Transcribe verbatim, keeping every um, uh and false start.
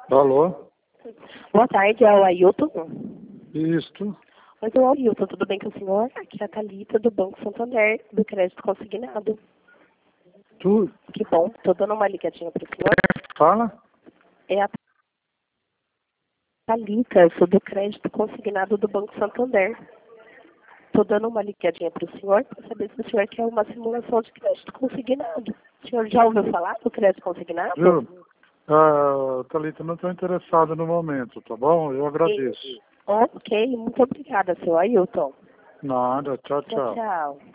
Alô? Boa tarde, é o Ailton. Isto. Oi, o Ailton, tudo bem com o senhor? Aqui é a Thalita, do Banco Santander, do Crédito Consignado. Tu Que bom, tô dando uma ligadinha pro senhor. fala? É a Thalita, eu sou do Crédito Consignado do Banco Santander. Tô dando uma ligadinha pro senhor para saber se o senhor quer uma simulação de crédito consignado. O senhor já ouviu falar do crédito consignado? Viu? Ah, Thalita, não estou interessado no momento, tá bom? Eu agradeço. Ok, muito obrigada, seu Ailton. Nada, tchau, Tchau, tchau. tchau.